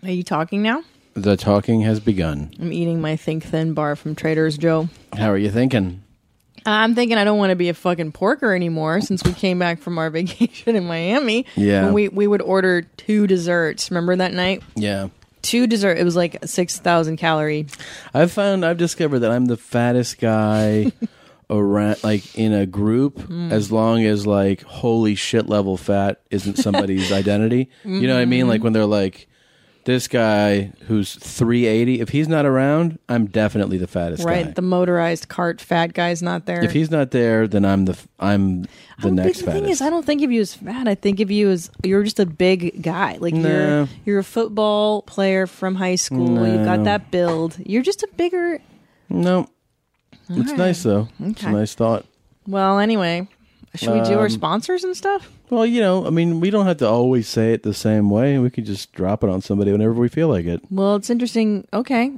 Are you talking now? The talking has begun. I'm eating my Think Thin bar from Trader Joe's. How are you thinking? I'm thinking I don't want to be a fucking porker anymore since we came back from our vacation in Miami. Yeah. When we would order 2 desserts. Remember that night? Yeah. 2 desserts. It was like 6,000 calorie. I've discovered that I'm the fattest guy around, like in a group, as long as like holy shit level fat isn't somebody's identity. You know what I mean? Like when they're like, this guy who's 380, if he's not around, I'm definitely the fattest guy. Right, the motorized cart fat guy's not there. If he's not there, then I'm the next fattest. The thing is, I don't think of you as fat. I think of you as you're just a big guy. Like you're a football player from high school. No. You've got that build. You're just a bigger. No, it's nice though. Okay. It's a nice thought. Well, anyway, should we do our sponsors and stuff? Well, you know, I mean, we don't have to always say it the same way. We could just drop it on somebody whenever we feel like it. Well, it's interesting. Okay.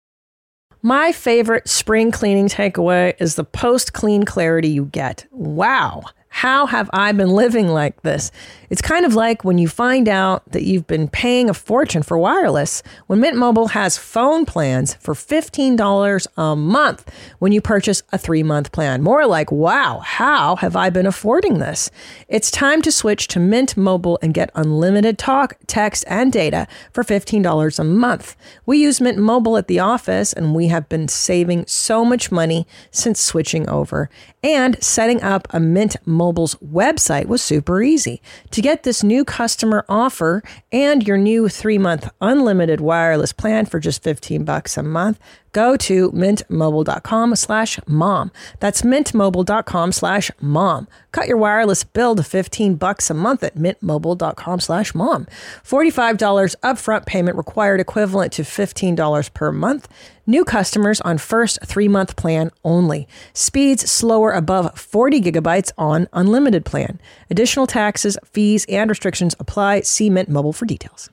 My favorite spring cleaning takeaway is the post-clean clarity you get. Wow. How have I been living like this? It's kind of like when you find out that you've been paying a fortune for wireless when Mint Mobile has phone plans for $15 a month when you purchase a 3-month plan. More like, wow, how have I been affording this? It's time to switch to Mint Mobile and get unlimited talk, text, and data for $15 a month. We use Mint Mobile at the office, and we have been saving so much money since switching over. And setting up a Mint Mobile's website was super easy. To get this new customer offer and your new 3-month unlimited wireless plan for just $15 a month, go to mintmobile.com/mom. That's mintmobile.com/mom. Cut your wireless bill to $15 a month at mintmobile.com/mom. $45 upfront payment required, equivalent to $15 per month. New customers on first 3-month plan only. Speeds slower above 40 gigabytes on unlimited plan. Additional taxes, fees, and restrictions apply. See Mint Mobile for details.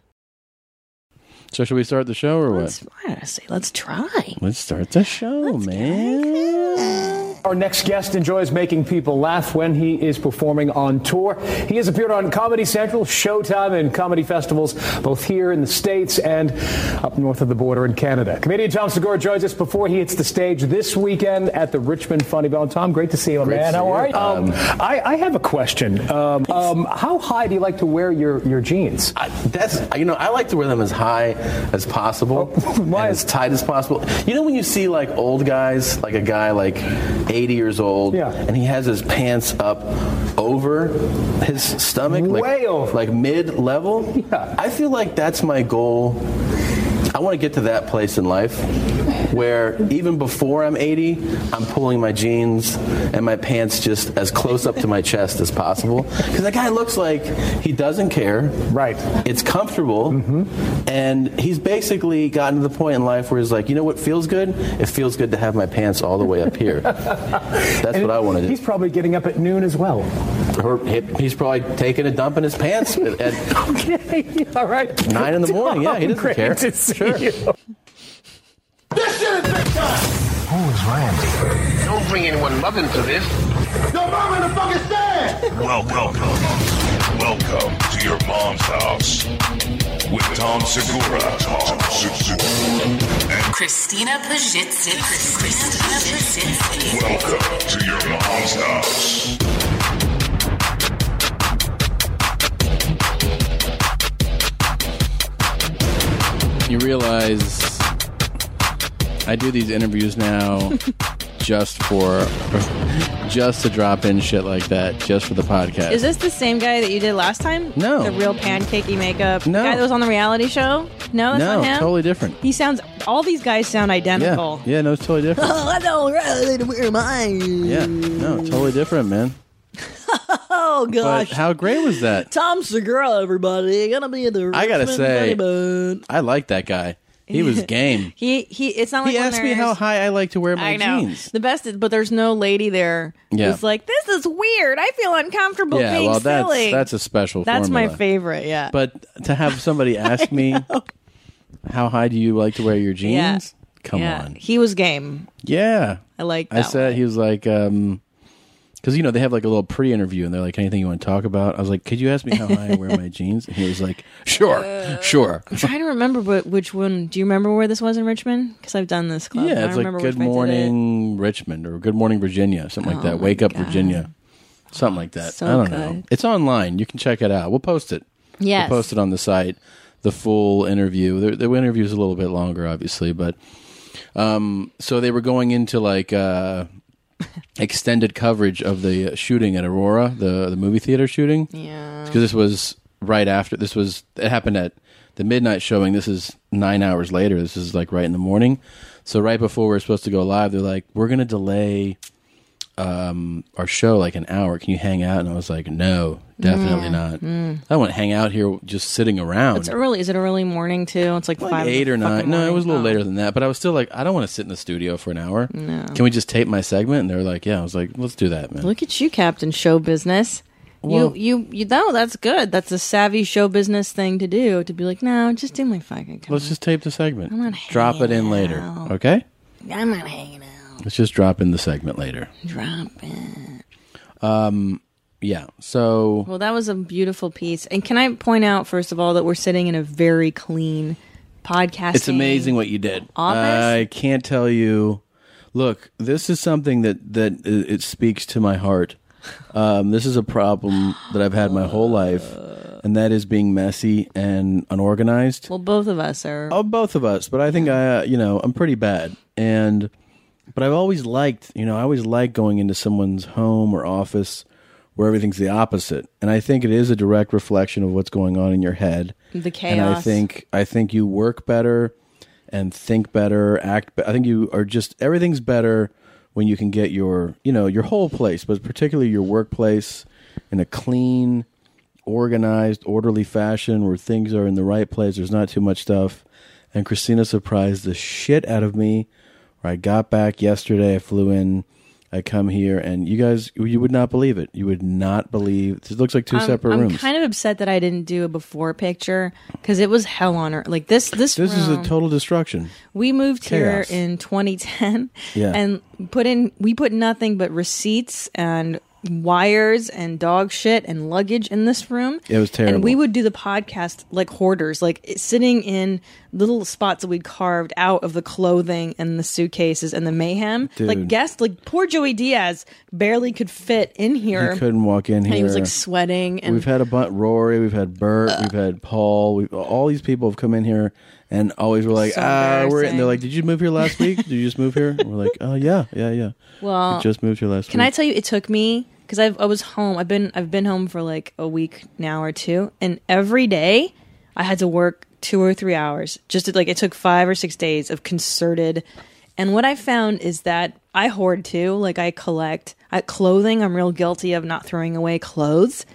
So should we start the show or what? Let's try. Let's start the show, man. Our next guest enjoys making people laugh when he is performing on tour. He has appeared on Comedy Central, Showtime, and comedy festivals, both here in the States and up north of the border in Canada. Comedian Tom Segura joins us before he hits the stage this weekend at the Richmond Funny Bone. Tom, great to see you, man. How are you? I have a question. How high do you like to wear your jeans? I like to wear them as high as possible, Why? as tight as possible. You know when you see like old guys, like a guy like 80 years old, and he has his pants up over his stomach, way over, like mid-level? Yeah. I feel like that's my goal. I want to get to that place in life where even before I'm 80, I'm pulling my jeans and my pants just as close up to my chest as possible. Because that guy looks like he doesn't care. Right. It's comfortable. Mm-hmm. And he's basically gotten to the point in life where he's like, you know what feels good? It feels good to have my pants all the way up here. That's what I want to do. He's probably getting up at noon as well. Or he's probably taking a dump in his pants at Okay, all right. 9 in the morning. Yeah, he doesn't Great care. to see you. This shit is big time! Who is Randy? Don't bring anyone love into this. Your mom in the fucking stand! Welcome to your mom's house with Tom Segura. And Christina Pajitsky. welcome to your mom's house. You realize I do these interviews now just to drop in shit like that, just for the podcast. Is this the same guy that you did last time? No. The real pancakey makeup? No. The guy that was on the reality show? No, that's not him? Totally different. All these guys sound identical. Yeah, no, it's totally different. Oh, I don't really wear mine. Yeah, no, totally different, man. Oh, gosh. But how great was that? Tom Segura, everybody. Gonna be in the I gotta Richmond say, Funny Bone. I like that guy. He was game. It's not like He when asked me how high I like to wear my I know. jeans. The best is, but there's no lady there who's like, this is weird. I feel uncomfortable Yeah, being well, silly. that's a special That's formula. my favorite, yeah. But to have somebody ask me, how high do you like to wear your jeans? Yeah. Come Yeah. on. He was game. Yeah. I like that I said, one. he was like, because Because, they have like a little pre-interview and they're like, anything you want to talk about? I was like, could you ask me how high I wear my jeans? And he was like, sure. I'm trying to remember which one. Do you remember where this was in Richmond? Because I've done this club. Yeah, it's like Good Morning Richmond or Good Morning Virginia, something like that. Wake Up Virginia. Something like that. So I don't good. know. It's online. You can check it out. We'll post it. Yes. We'll post it on the site. The full interview. The interview is a little bit longer, obviously, but so they were going into like extended coverage of the shooting at Aurora, the movie theater shooting. Yeah. Because this was right after. It happened at the midnight showing. This is 9 hours later. This is like right in the morning. So right before we're supposed to go live, they're like, we're going to delay our show like an hour. Can you hang out? And I was like, no, definitely not. I don't want to hang out here just sitting around. It's early. Is it early morning too? It's like 5 8 or 9. No, it was a little Oh. later than that. But I was still like, I don't want to sit in the studio for an hour. No. Can we just tape my segment? And they were like, yeah. I was like, let's do that, man. Look at you, Captain Show Business. Well- you know, that's good. That's a savvy show business thing to do. To be like, no, just do my fucking. Let's just tape the segment. I'm not Drop it in hanging later. out. Okay? I'm not hanging out. Let's just drop in the segment later. Drop it. Yeah. So Well, that was a beautiful piece. And can I point out, first of all, that we're sitting in a very clean podcasting. it's amazing what you did. office? I can't tell you. Look, this is something that it speaks to my heart. This is a problem that I've had my whole life, and that is being messy and unorganized. Well, both of us are. Oh, both of us, but I think I'm pretty bad. But I've always liked, I always like going into someone's home or office where everything's the opposite. And I think it is a direct reflection of what's going on in your head. The chaos. And I think you work better and think better, I think you are everything's better when you can get your whole place, but particularly your workplace in a clean, organized, orderly fashion where things are in the right place. There's not too much stuff. And Christina surprised the shit out of me. Where I got back yesterday, I flew in, I come here, and you guys, you would not believe it. You would not believe. It looks like two separate rooms. I'm kind of upset that I didn't do a before picture because it was hell on earth. Like this This room, is a total destruction. We moved Chaos. here in 2010 Yeah. and we put nothing but receipts and wires and dog shit and luggage in this room. It was terrible. And we would do the podcast like hoarders, like sitting in little spots that we'd carved out of the clothing and the suitcases and the mayhem. Dude. Like guests, like poor Joey Diaz barely could fit in here. He couldn't walk in here. And he was like sweating. And We've had a bunch. Rory, we've had Bert, we've had Paul. All these people have come in here and always were like, So and embarrassing. they're like, did you move here last week? Did you just move here? And we're like, oh yeah. well, We just moved here last week. can I tell you, it took me because I was home. I've been home for like a week now or two, and every day I had to work 2 or 3 hours. It took 5 or 6 days of concerted. And what I found is that I hoard too. Like I collect clothing. I'm real guilty of not throwing away clothes.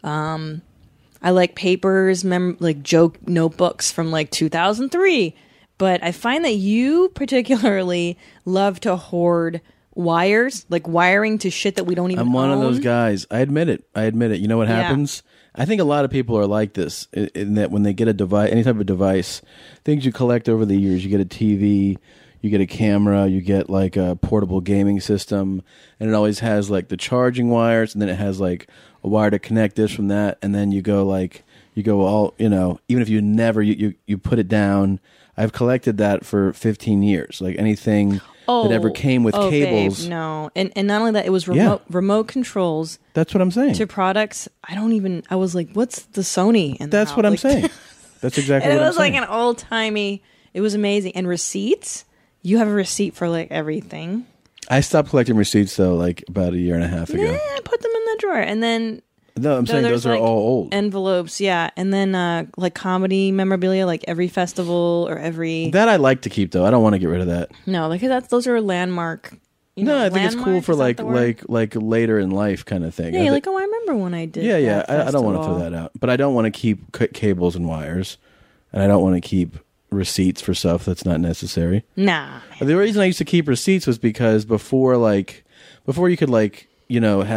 I like papers, like joke notebooks from like 2003. But I find that you particularly love to hoard wires, like wiring to shit that we don't even I'm one of own. those guys. I admit it. You know what Yeah. happens? I think a lot of people are like this in that when they get a device, any type of device, things you collect over the years, you get a TV, you get a camera, you get like a portable gaming system, and it always has like the charging wires, and then it has like a wire to connect this from that, and then you go all, even if you never, you put it down. I've collected that for 15 years, like anything that ever came with cables. Babe, no. And not only that, it was Yeah. remote controls That's what I'm saying. to products. I was like, what's the Sony? In the That's house? what I'm Like, saying. That's exactly And what it I'm was saying. like an old timey. It was amazing. And receipts. You have a receipt for like everything. I stopped collecting receipts though, like about a year and a half ago. Yeah, I put them in the drawer. And then No, I'm saying there's, those are like, all old. envelopes. Yeah. And then like comedy memorabilia, like every festival or every. That I like to keep though. I don't want to get rid of that. No, because those are landmark. No, I think it's cool landmark, for is that the word? like later in life kind of thing. Yeah, I you're think- like, oh, I remember when I did. yeah. that I don't want to throw festival. that out, but I don't want to keep cables and wires, and I don't want to keep receipts for stuff that's not necessary. Nah. The reason I used to keep receipts was because before you could had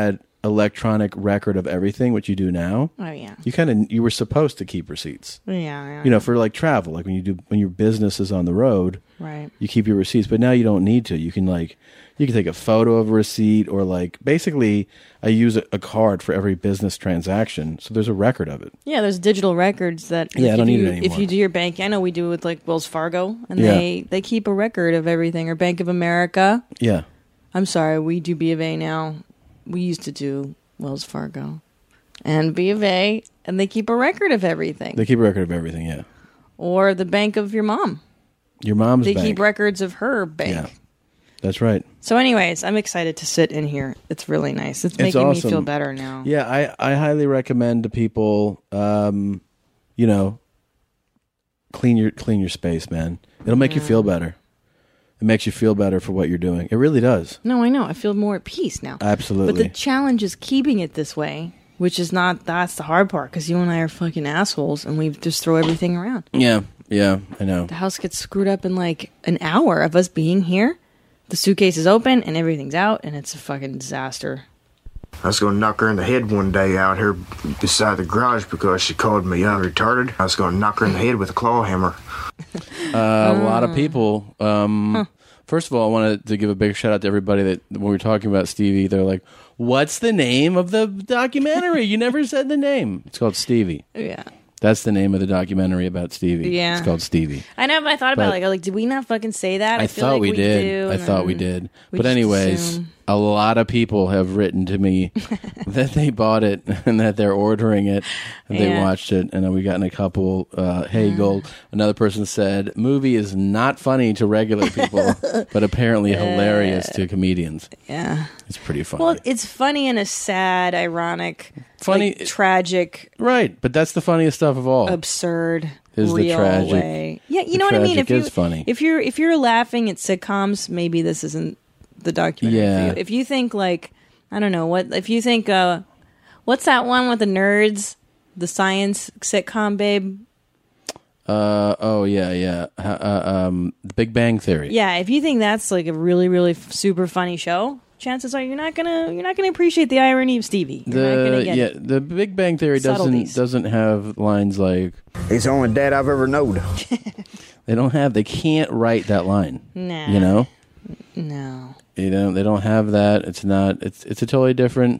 electronic record of everything, what you do now. Oh yeah. You were supposed to keep receipts. Yeah. You know, for like travel, like when your business is on the road, Right. You keep your receipts, but now you don't need to. You can take a photo of a receipt, or like basically I use a card for every business transaction, so there's a record of it. Yeah, there's digital records that. Yeah, I don't need it anymore. If you do your bank, I know we do it with like Wells Fargo, and Yeah. they keep a record of everything. Or Bank of America. Yeah. I'm sorry, we do B of A now. We used to do Wells Fargo and B of A, and they keep a record of everything. They keep a record of everything, yeah. Or the bank of your mom. Your mom's They bank. keep records of her bank. Yeah. That's right. So anyways, I'm excited to sit in here. It's really nice. It's making awesome. me feel better now. Yeah, I highly recommend to people, you know, clean your space, man. It'll make you feel better. It makes you feel better for what you're doing. It really does. No, I know. I feel more at peace now. Absolutely. But the challenge is keeping it this way, which is that's the hard part, because you and I are fucking assholes and we just throw everything around. Yeah, I know. The house gets screwed up in like an hour of us being here. The suitcase is open and everything's out, and it's a fucking disaster. I was going to knock her in the head one day out here beside the garage because she called me young retarded. I was going to knock her in the head with a claw hammer. A lot of people. First of all, I wanted to give a big shout out to everybody that when we were talking about Stevie, they're like, "What's the name of the documentary? You never said the name." It's called Stevie. Yeah. That's the name of the documentary about Stevie. Yeah. It's called Stevie. I know, but I thought about it. Did we not fucking say that? I feel thought like we did. Do, I thought we did. we But just anyways, assume. a lot of people have written to me that they bought it and that they're ordering it and they Yeah. watched it. And we've gotten a couple, hey, Gold. Another person said, movie is not funny to regular people, but apparently hilarious to comedians. Yeah. It's pretty funny. Well, it's funny in a sad, ironic, Funny- tragic, right. But that's the funniest stuff of all. absurd, Is the real tragic- way. Yeah, you the know what I mean. tragic is funny. If you're laughing at sitcoms, maybe this isn't the documentary Yeah. for you. If you think like, I don't know what. If you think, what's that one with the nerds, the science sitcom, babe? Oh yeah. The Big Bang Theory. Yeah, if you think that's like a really, really super funny show, chances are you're not gonna appreciate the irony of Stevie. You're not gonna get The Big Bang Theory Subtleties. doesn't have lines like He's the only dad I've ever known. they can't write that line. Nah. You know? No. They don't have that. It's a totally different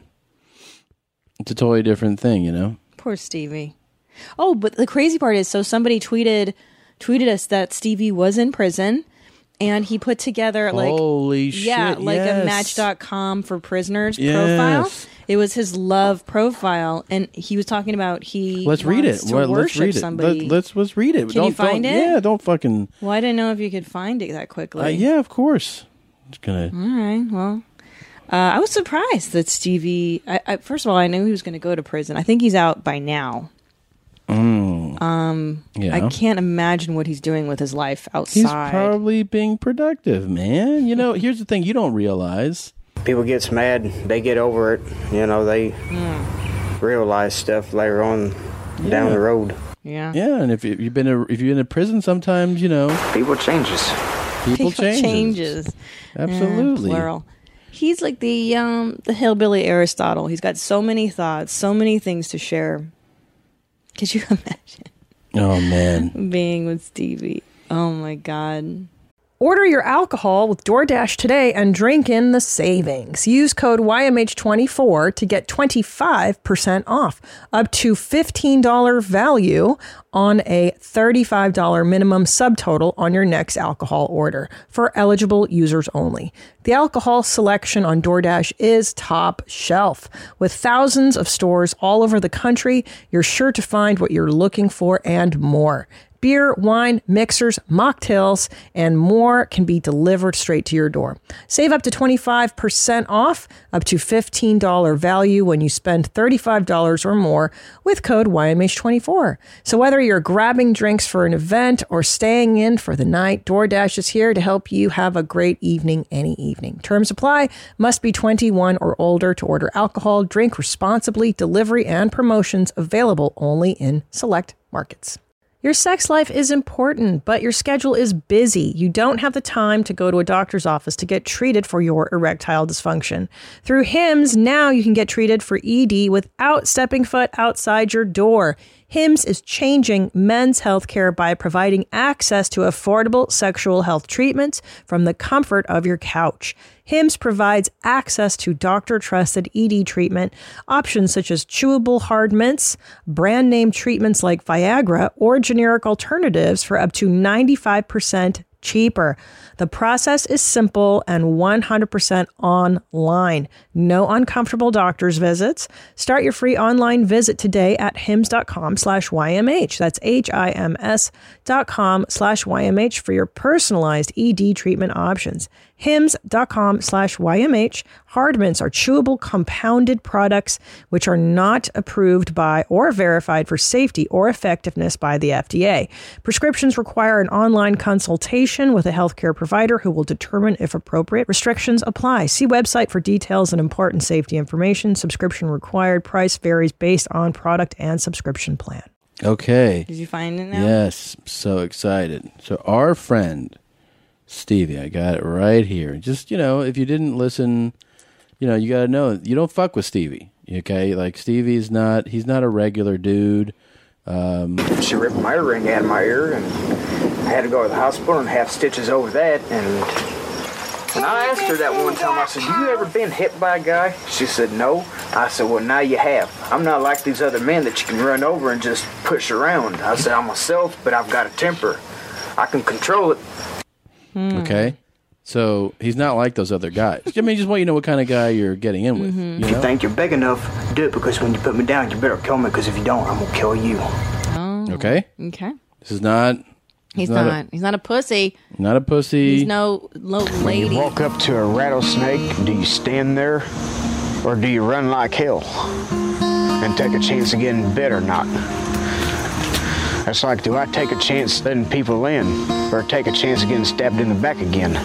thing, you know? Poor Stevie. Oh, but the crazy part is, so somebody tweeted us that Stevie was in prison, and he put together like Holy shit. yeah, like yes. a Match.com for prisoners Yes. profile. It was his love profile, and he was talking about Let's read it. wants to Let's worship read it. somebody. Let's read it. Can you find it? Yeah, don't fucking. Well, I didn't know if you could find it that quickly. Yeah, of course. It's gonna. All right. Well, I was surprised that Stevie. I first of all, I knew he was going to go to prison. I think he's out by now. Yeah. I can't imagine what he's doing with his life outside. He's probably being productive, man. You know, here's the thing you don't realize. People gets mad, they get over it. You know, they realize stuff later on down the road. Yeah. Yeah, and if you've been in prison, sometimes you know People changes. people changes. Absolutely. Plural. He's like the hillbilly Aristotle. He's got so many thoughts, so many things to share. Could you imagine Oh man. being with Stevie? Oh my God. Order your alcohol with DoorDash today and drink in the savings. Use code YMH24 to get 25% off, up to $15 value on a $35 minimum subtotal on your next alcohol order for eligible users only. The alcohol selection on DoorDash is top shelf. With thousands of stores all over the country, you're sure to find what you're looking for and more. Beer, wine, mixers, mocktails, and more can be delivered straight to your door. Save up to 25% off, up to $15 value when you spend $35 or more with code YMH24. So whether you're grabbing drinks for an event or staying in for the night, DoorDash is here to help you have a great evening any evening. Terms apply. Must be 21 or older to order alcohol. Drink responsibly. Delivery and promotions available only in select markets. Your sex life is important, but your schedule is busy. You don't have the time to go to a doctor's office to get treated for your erectile dysfunction. Through HIMS, now you can get treated for ED without stepping foot outside your door. HIMS is changing men's health care by providing access to affordable sexual health treatments from the comfort of your couch. HIMS provides access to doctor-trusted ED treatment options such as chewable hard mints, brand-name treatments like Viagra, or generic alternatives for up to 95% cheaper. The process is simple and 100% online. No uncomfortable doctor's visits. Start your free online visit today at hims.com/YMH. That's HIMS.com/YMH for your personalized ED treatment options. hims.com/YMH. Hard mints are chewable compounded products which are not approved by or verified for safety or effectiveness by the FDA. Prescriptions require an online consultation with a healthcare provider who will determine if appropriate. Restrictions apply. See website for details and important safety information. Subscription required. Price varies based on product and subscription plan. Okay. Did you find it now? Yes. So excited. So our friend Stevie, I got it right here. Just, if you didn't listen, you got to know, you don't fuck with Stevie. Okay? Like, he's not a regular dude. She ripped my earring out of my ear, and I had to go to the hospital and have stitches over that. And when I asked her that one time, I said, "You ever been hit by a guy?" She said, "No." I said, "Well, now you have. I'm not like these other men that you can run over and just push around." I said, "I'm myself, but I've got a temper. I can control it." Okay? So he's not like those other guys. I mean, just want you to know what kind of guy you're getting in with. If you think you're big enough, do it, because when you put me down, you better kill me, because if you don't, I'm going to kill you. Oh. Okay? Okay. This is not... He's not a pussy. Not a pussy. He's no lady. When you walk up to a rattlesnake, do you stand there, or do you run like hell and take a chance of getting bit or not? That's like, do I take a chance letting people in, or take a chance of getting stabbed in the back again?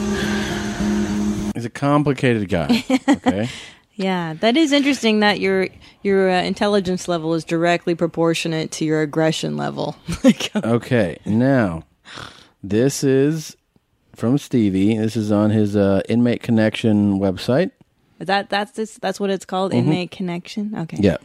He's a complicated guy. Okay? Yeah, that is interesting that your intelligence level is directly proportionate to your aggression level. Okay, now, this is from Stevie. This is on his Inmate Connection website. That's what it's called, Inmate Connection? Okay. Yeah.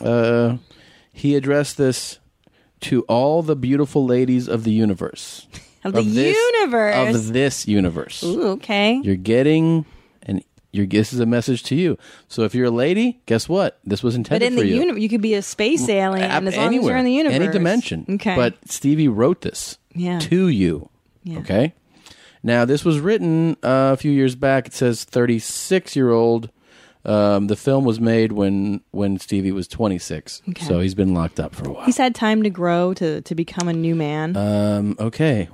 He addressed this to all the beautiful ladies of the universe. Of universe? Of this universe. Ooh, okay. You're getting... this is a message to you. So if you're a lady, guess what? This was intended for you. But in the universe, you could be a space alien as long as you're in the universe. Any dimension. Okay. But Stevie wrote this to you. Yeah. Okay? Now, this was written a few years back. It says 36-year-old. The film was made when Stevie was 26. Okay. So he's been locked up for a while. He's had time to grow, to become a new man. Okay.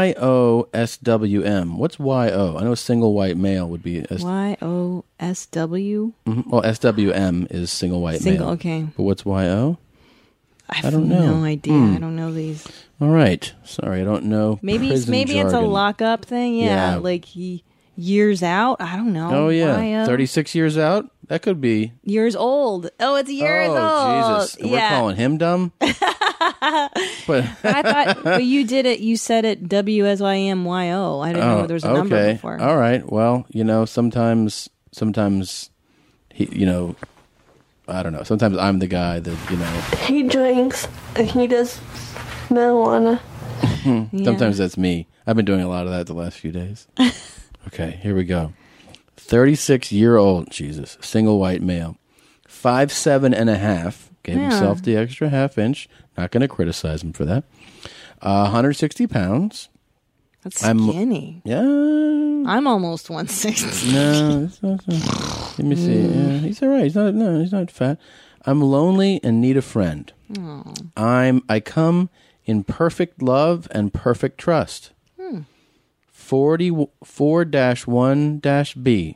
YOSWM. What's YO? I know a single white male would be... YOSW? Mm-hmm. Well, SWM is single white male. Okay. But what's YO? I don't know. No idea. I don't know these. All right. Sorry, I don't know. Maybe it's a lock-up thing. Yeah. Like he... Years out? I don't know. Oh, yeah. 36 years out? That could be. Years old. Oh, it's years old. Oh, Jesus. And we're calling him dumb? But I thought, but you did it. You said it WSIMYO. I didn't know there was a number before. All right. Well, sometimes he, I don't know. Sometimes I'm the guy that, He drinks and he does marijuana. Sometimes that's me. I've been doing a lot of that the last few days. Okay, here we go. 36-year-old, Jesus, single white male, 5'7.5", gave himself the extra half inch. Not going to criticize him for that. 160 pounds. That's skinny. I'm almost 160. No, let me see. Yeah, he's all right. He's not fat. I'm lonely and need a friend. Oh. I come in perfect love and perfect trust. 4-1-B. 4-1-B.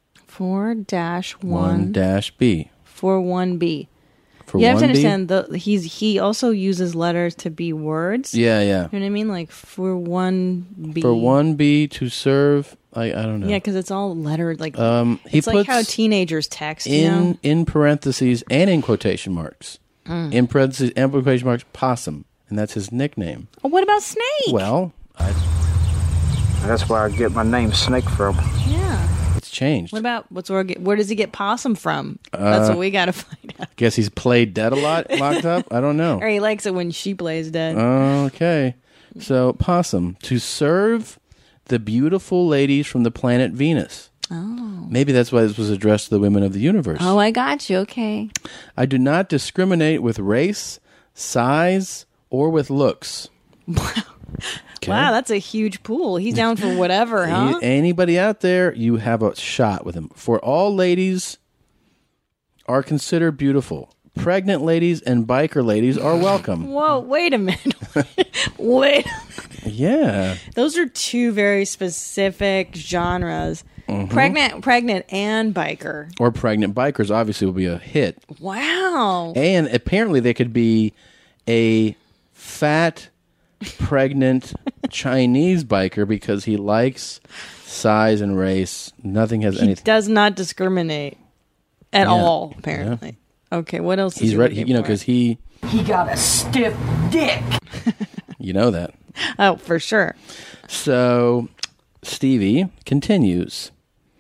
1-B. 4-1-B. For you have to 1B? understand he also uses letters to be words. Yeah. You know what I mean? Like for 1B. For 1B to serve, I don't know. Yeah, because it's all lettered. Like it's like how teenagers text. In parentheses and in quotation marks. In parentheses and quotation marks, possum. and that's his nickname. Oh, what about Snake? Well, That's where I get my name Snake from. Yeah. it's changed. What about where does he get possum from? That's what we got to find out. Guess he's played dead a lot, locked up. I don't know. Or he likes it when she plays dead. Okay. So, possum, to serve the beautiful ladies from the planet Venus. Oh. Maybe that's why this was addressed to the women of the universe. Oh, I got you. Okay. I do not discriminate with race, size, or with looks. Okay. Wow, that's a huge pool. He's down for whatever, huh? Anybody out there, you have a shot with him. For all ladies are considered beautiful. Pregnant ladies and biker ladies are welcome. Whoa, wait a minute. Wait. Yeah. Those are two very specific genres. Mhm. Pregnant and biker. Or pregnant bikers obviously will be a hit. Wow. And apparently they could be a fat, pregnant Chinese biker because he likes size and race. Nothing has He anything. does not discriminate at Yeah. all, apparently. Okay, what else? He's ready, because he got a stiff dick. you know that. Oh, for sure. So Stevie continues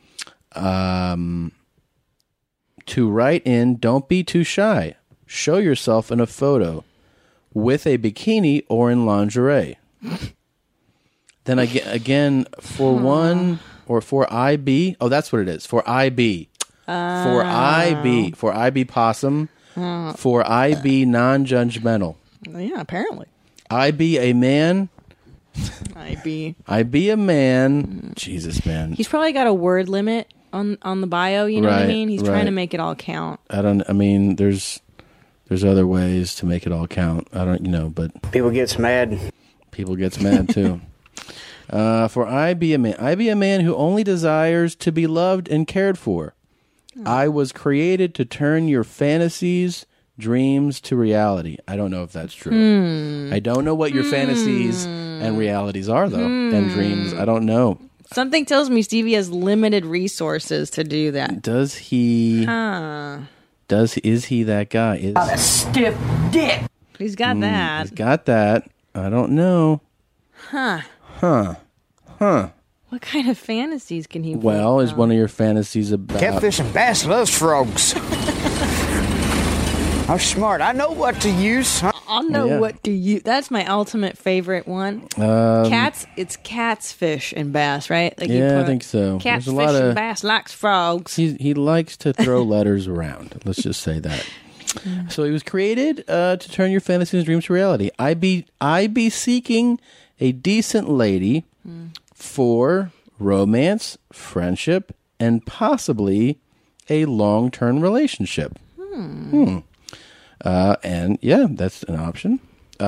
to write in, don't be too shy. Show yourself in a photo with a bikini or in lingerie. Then again, for one or for IB. Oh, that's what it is. For IB. For IB possum. For IB non-judgmental. Yeah, apparently. I be a man. I be a man. Jesus, man. He's probably got a word limit on the bio, you know what I Right, mean? He's trying to right. make it all count. I mean, there's other ways to make it all count. But People gets mad. People gets mad too. For I be a man who only desires to be loved and cared for. I was created to turn your fantasies, dreams to reality. I don't know if that's true. I don't know what your fantasies and realities are, though, and dreams. I don't know. Something tells me Stevie has limited resources to do that. Does he? Huh. Is he that guy? Got a stiff dick. He's got that. He's got that. I don't know. Huh. What kind of fantasies can he Well, is one of your fantasies about Catfish and bass loves frogs. I'm smart. I know what to use. I'll know Yeah. what to use. That's my ultimate favorite one. It's cats, fish, and bass, right? Like Yeah, I think so. Cats, There's a fish, lot and of- bass likes frogs. He likes to throw letters around. Let's just say that. So he was created to turn your fantasies and dreams to reality. I be seeking a decent lady for romance, friendship, and possibly a long-term relationship. And yeah, that's an option.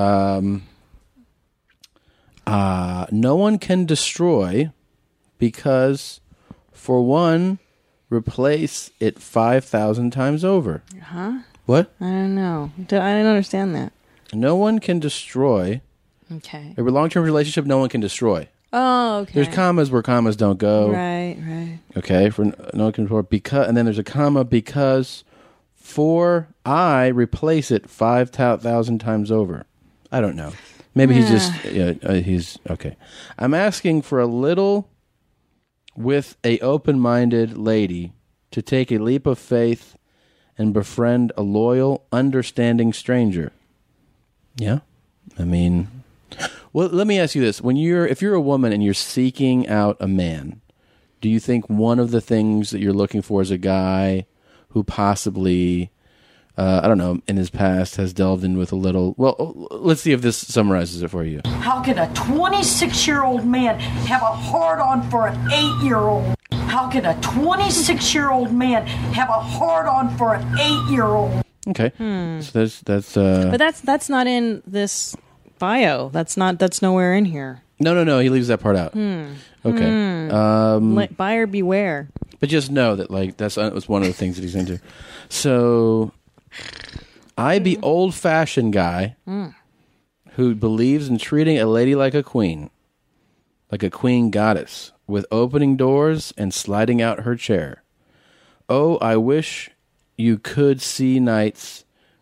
No one can destroy because, for one, replace it 5,000 times over. Huh? What? I don't know. I didn't understand that. No one can destroy. Okay. A long-term relationship, no one can destroy. Oh, okay. There's commas where commas don't go. Right. Okay, for no one can destroy because, and then there's a comma because for I replace it 5,000 times over. I don't know. Maybe he's just he's okay. I'm asking for a little with a open-minded lady to take a leap of faith and befriend a loyal, understanding stranger. Yeah, I mean, well, let me ask you this: if you're a woman and you're seeking out a man, do you think one of the things that you're looking for is a guy who possibly, I don't know, in his past has delved in with a little? Well, let's see if this summarizes it for you. How can a 26-year-old man have a hard-on for an 8-year-old? How can a 26-year-old man have a hard-on for an 8-year-old? Okay, so that's. But that's not in this bio. That's nowhere in here. No. He leaves that part out. Okay. Buyer beware. But just know that, that was one of the things that he's into. So, I be old-fashioned guy who believes in treating a lady like a queen goddess, with opening doors and sliding out her chair. Oh, I wish you could see nights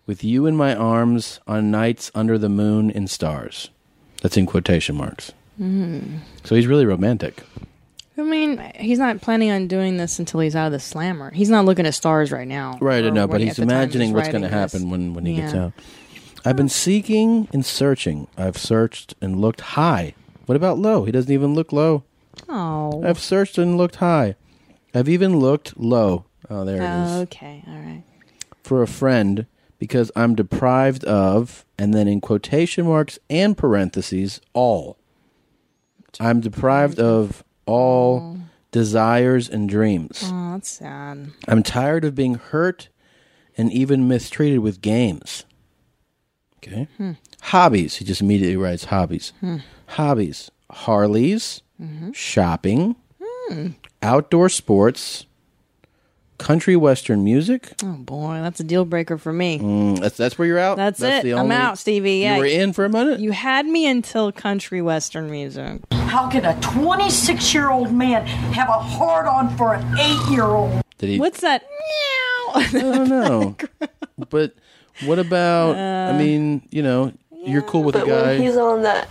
with you in my arms on nights under the moon and stars. That's in quotation marks. So he's really romantic. I mean, he's not planning on doing this until he's out of the slammer. He's not looking at stars right now. Right, I know, but he's at the time imagining what's going to writing happen when he gets Yeah. out. I've been seeking and searching. I've searched and looked high. What about low? He doesn't even look low. Oh. I've searched and looked high. I've even looked low. Oh, there it is. Okay, all right. For a friend, because I'm deprived of, and then in quotation marks and parentheses, all. I'm deprived of all desires and dreams. Oh, that's sad. I'm tired of being hurt and even mistreated with games. Okay. Hobbies. He just immediately writes hobbies. Hobbies. Harleys, shopping, outdoor sports, country western music. Oh boy, that's a deal breaker for me. That's where you're out? That's it. I'm out, Stevie. Yeah. You were in for a minute? You had me until country western music. How can a 26-year-old man have a hard-on for an 8-year-old? Did he? What's that? I don't know. But what about, I mean, you know, you're cool with a But guy. when he's on that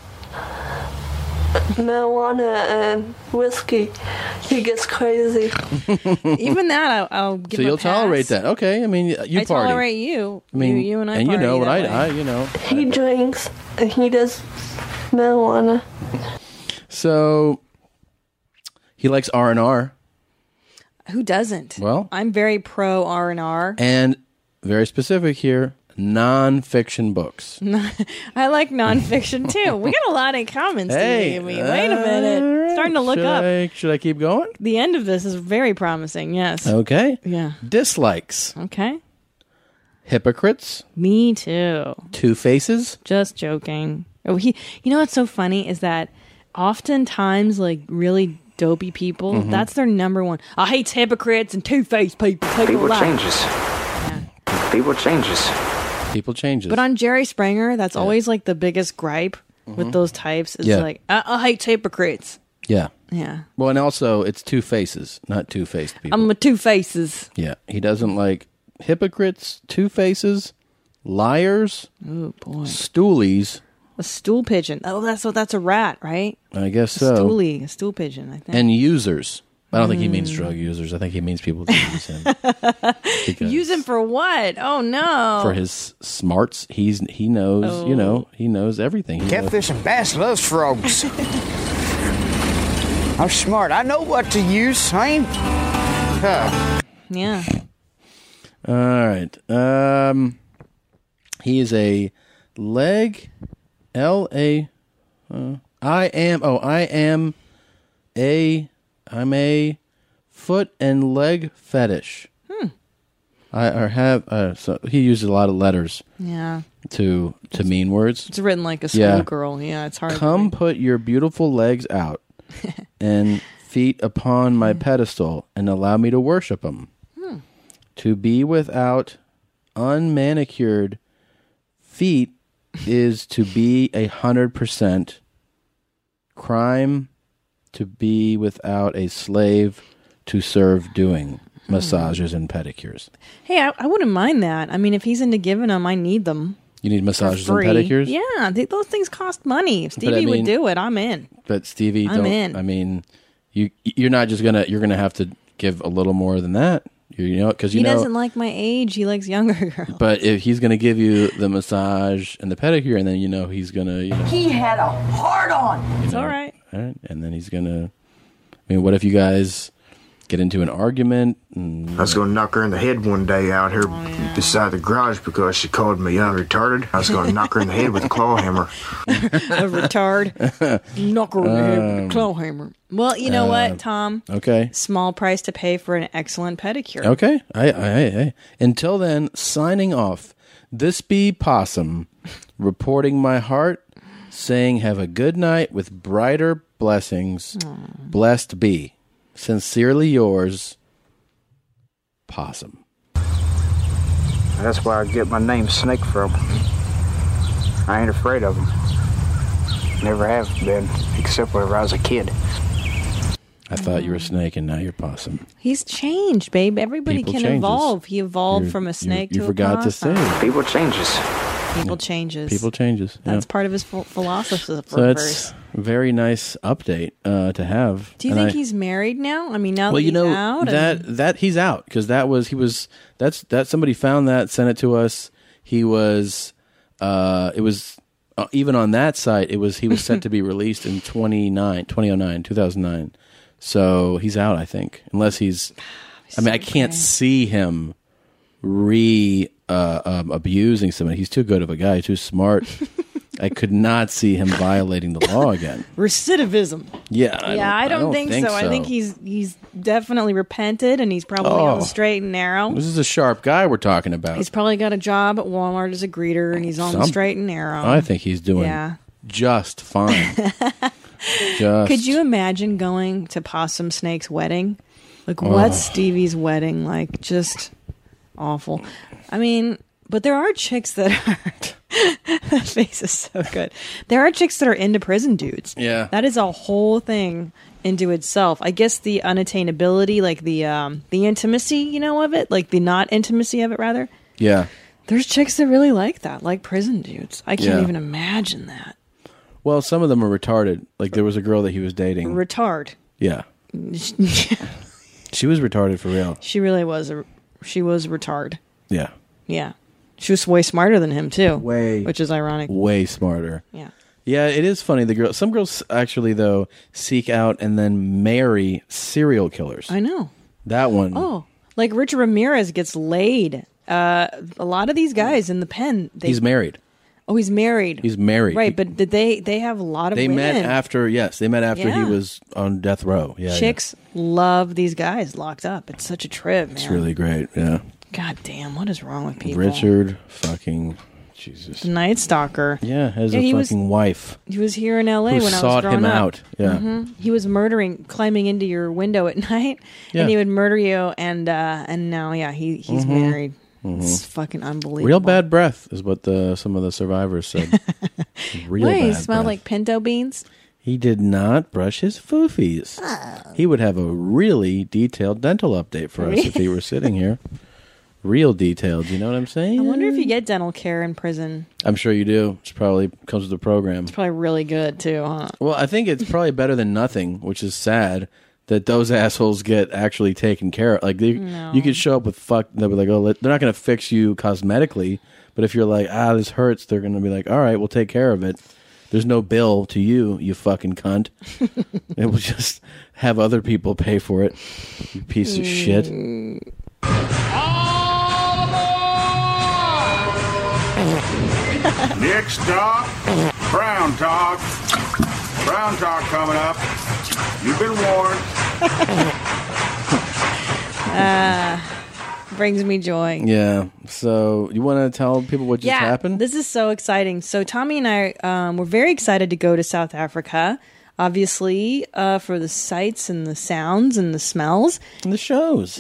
marijuana and whiskey, he gets crazy. Even that, I'll give So him you'll a pass. tolerate that. Okay. I mean, you I party. tolerate you. I mean, you and I and you party know what that way. you know. He drinks and he does marijuana. So he likes R&R. Who doesn't? Well, I'm very pro R&R. and very specific here, non-fiction books. I like nonfiction too. We got a lot in common, Hey, Stevie. Wait a minute. Starting to look up. Should I keep going? The end of this is very promising. Yes. Okay. Yeah. Dislikes. Okay. Hypocrites. Me too. Two faces. Just joking. Oh, you know what's so funny is that oftentimes, like really dopey people, that's their number one. I hate hypocrites and two-faced people. People lie. changes. People changes. People changes. But on Jerry Springer, that's always like the biggest gripe with those types. Is like, I hate hypocrites. Yeah. Yeah. Well, and also it's two faces, not two-faced people. I'm a two faces. Yeah. He doesn't like hypocrites, two faces, liars, Oh boy. stoolies. A stool pigeon. Oh, that's a rat, right? I guess A so. stoolie, a stool pigeon, I think. And users. I don't think he means drug users. I think he means people that use him. Because Use him for what? Oh no. for his smarts. He knows, you know, he knows everything. He knows- Catfish and bass loves frogs. I'm smart. I know what to use. I ain't. Yeah. All right. He is a leg. I'm a foot and leg fetish. So he uses a lot of letters Yeah. to mean words. It's written like a Yeah. schoolgirl. Yeah, it's hard. Come put your beautiful legs out and feet upon my pedestal and allow me to worship them. To be without unmanicured feet is to be 100% crime. To be without a slave to serve doing massages and pedicures. Hey, I wouldn't mind that. I mean, if he's into giving them, I need them. You need for massages and free. pedicures? Yeah, those things cost money. If But Stevie I mean- would do it, I'm in. But Stevie, I'm in. I mean, you're not just you're gonna have to give a little more than that. You know, because He doesn't like my age. He likes younger girls. But if he's gonna give you the massage and the pedicure, and then he's gonna, He had a hard-on. It's all right. all right, and then he's gonna. I mean, what if you guys get into an argument? And, I was going to knock her in the head one day out here beside the garage because she called me retarded. I was going to knock her in the head with a claw hammer. A retard. Knock her in the head with a claw hammer. Well, you know what, Tom? Okay. Small price to pay for an excellent pedicure. Okay. I until then, signing off. This be Possum, reporting my heart, saying have a good night with brighter blessings. Blessed be. Sincerely yours, Possum. That's where I get my name Snake from. I ain't afraid of them. Never have been, except whenever I was a kid. I thought you were a snake, and now you're possum. He's changed, babe. Everybody People can changes. evolve. He evolved from a snake you to forgot a to say. possum. People changes. People changes. People changes. That's yeah. part of his philosophy. So it's a very nice update to have. Do you And think he's married now? I mean, now well, that you know he's out, that he's out because that somebody found that, sent it to us. He was it was even on that site. He was set to be released in 2009. So he's out, I think, unless he's. I mean, I can't see him abusing somebody. He's too good of a guy, too smart. I could not see him violating the law again. recidivism. Yeah, I don't think so. I think he's definitely repented, and he's probably on the straight and narrow. This is a sharp guy we're talking about. He's probably got a job at Walmart as a greeter, and he's on the straight and narrow. I think he's doing just fine. Could you imagine going to Possum Snake's wedding? Like, what's Stevie's wedding like? Just awful. I mean, but there are chicks that are... That face is so good. There are chicks that are into prison dudes. Yeah. That is a whole thing into itself. I guess the unattainability, like the intimacy, of it, like the not intimacy of it, rather. Yeah. There's chicks that really like that, like prison dudes. I can't even imagine that. Well, some of them are retarded. Like there was a girl that he was dating. Retard. Yeah. She was retarded for real. She really was. She was retard. Yeah. Yeah. She was way smarter than him too. Way. Which is ironic. Way smarter. Yeah. Yeah, it is funny. Some girls actually though seek out and then marry serial killers. I know. That one. Oh, like Richard Ramirez gets laid. A lot of these guys in the pen. He's married. Oh, he's married. He's married. Right, but did they have a lot of They women. met after. Yes, they met after he Yeah. was on death row. Yeah. Chicks love these guys locked up. It's such a trip, man. It's really great. Yeah. God damn, what is wrong with people? Richard fucking Jesus. The Night Stalker. Yeah, has Yeah, a he fucking wife. He was here in L.A. Who when I was sought growing him up. out. Yeah. Mhm. He was climbing into your window at night, Yeah. and he would murder you. And now, he's Mhm. married. Mhm. It's fucking unbelievable. Real bad breath is what some of the survivors said. Real Wait, he bad smelled breath. like pinto beans. He did not brush his foofies. He would have a really detailed dental update for us if he were sitting here. Real detailed, you know what I'm saying? I wonder if you get dental care in prison. I'm sure you do. It probably comes with the program. It's probably really good too, huh? Well, I think it's probably better than nothing, which is sad that those assholes get actually taken care of. Like you could show up with they'll be like, oh, they're not going to fix you cosmetically, but if you're like, this hurts, they're going to be like, all right, we'll take care of it. There's no bill to you, you fucking cunt. It will just have other people pay for it. You piece of shit. Next stop, Brown Talk. Brown Talk coming up. You've been warned. Brings me joy. Yeah. So you want to tell people what just happened? This is so exciting. So Tommy and I were very excited to go to South Africa, obviously, for the sights and the sounds and the smells. And the shows.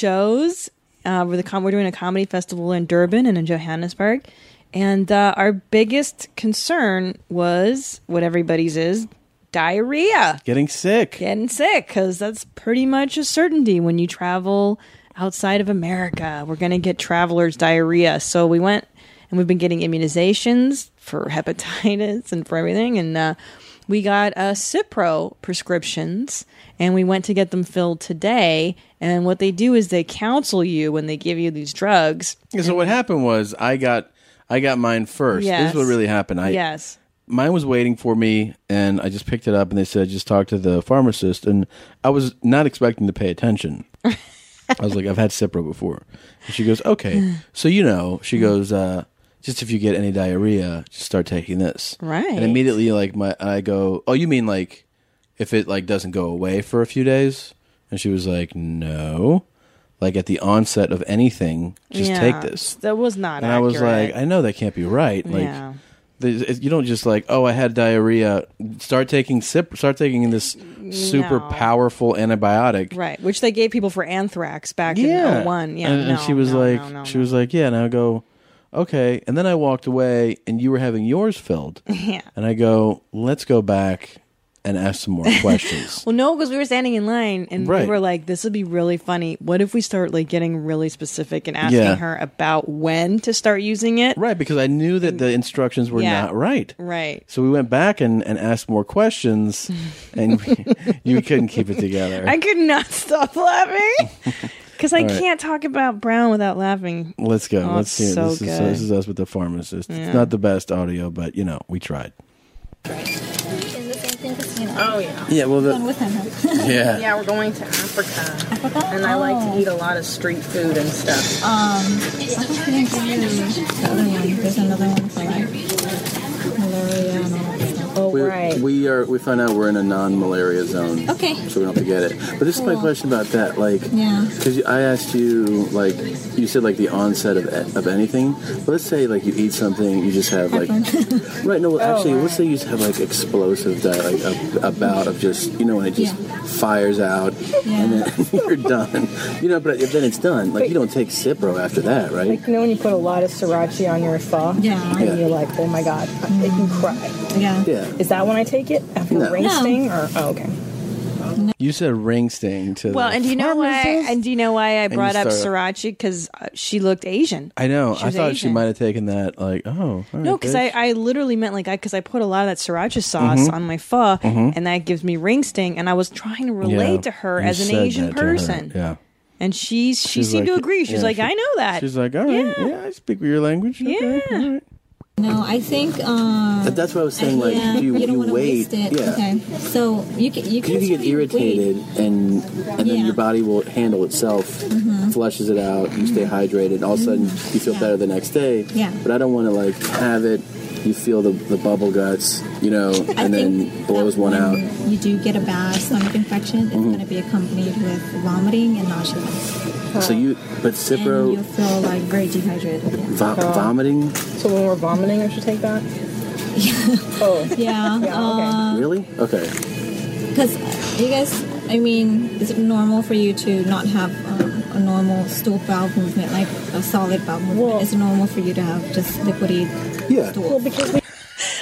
We're doing a comedy festival in Durban and in Johannesburg. And our biggest concern was, what everybody's is, diarrhea. Getting sick. Because that's pretty much a certainty when you travel outside of America. We're going to get traveler's diarrhea. So we went and we've been getting immunizations for hepatitis and for everything. And we got Cipro prescriptions and we went to get them filled today. And what they do is they counsel you when they give you these drugs. Yeah, so what happened was I got mine first. Yes. This is what really happened. Mine was waiting for me, and I just picked it up, and they said, just talk to the pharmacist. And I was not expecting to pay attention. I was like, I've had Cipro before. And she goes, okay. So, she goes, just if you get any diarrhea, just start taking this. Right. And immediately, I go, oh, you mean like if it doesn't go away for a few days? And she was like, no. Like at the onset of anything, just take this. That was not and accurate. I was like, I know that can't be right. Like, you don't just like, oh, I had diarrhea. Start taking this super powerful antibiotic. Right, which they gave people for anthrax back in 01. Yeah, and she was like, yeah. And I go, okay. And then I walked away, and you were having yours filled. Yeah. And I go, let's go back and ask some more questions. Well, no, because we were standing in line and Right. we were like, this would be really funny. What if we start like getting really specific and asking Yeah. her about when to start using it? Right, because I knew that the instructions were Yeah. not right. Right. So we went back and asked more questions, and you couldn't keep it together. I could not stop laughing because I All right. can't talk about Brown without laughing. Let's go. Oh, Let's it's see it. so This good. is us with the pharmacist. Yeah. It's not the best audio, but we tried. Oh yeah. Yeah, well, Going with him. Yeah. Yeah, we're going to Africa. And I like to eat a lot of street food and stuff. I was gonna give you the other one. There's another one for like malaria and all that stuff. Oh, right. We found out we're in a non-malaria zone. Okay. So we don't have to get it. But this is my Cool. question about that. Like, Yeah. because I asked you, like, you said like the onset of anything. But let's say like you eat something, you just have like, right? No, well, actually, let's say you just have like explosive, like a bout of just, when it just fires out, and then you're done. But if then it's done, like you don't take Cipro after that, right? Like, when you put a lot of sriracha on your pho, Yeah. and you're like, oh my god, you cry. Yeah. Yeah. Is that when I take it? After No. ring No. sting? Or, oh, okay. You said ring sting to. Well, the and do you know why? pharmacist? And do you know why I you brought up start- sriracha? Because she looked Asian. I know. She I was thought she Asian. might have taken that. Like, oh, all right, No, because bitch. I literally meant because I put a lot of that sriracha sauce Mhm. on my pho, Mhm. and that gives me ring sting. And I was trying to relate Yeah, to her you as an said Asian that to her. person. Yeah. And she She's seemed to like- agree. She's yeah, like, she- I know that. She's like, all right, yeah, I speak your language. Okay, all right. No, I think. That's what I was saying. Like, yeah, you don't wanna wait. waste it. Yeah. Okay. So you can You can get certainly irritated, and then Yeah. your body will handle itself, Mhm. flushes it out. You stay hydrated, and all of a sudden you feel better the next day. Yeah. But I don't want to like have it. You feel the bubble guts, and then blows one out. You do get a bad stomach infection. It's Mhm. going to be accompanied with vomiting and nausea. So but And Cipro, you'll feel like very dehydrated. Yeah. vomiting. So when we're vomiting, I should take that? Oh. Yeah. Really? Okay. Because you guys, is it normal for you to not have a normal stool bowel movement, like a solid bowel movement? Is it normal for you to have just liquidy Yeah. stool? Well, because we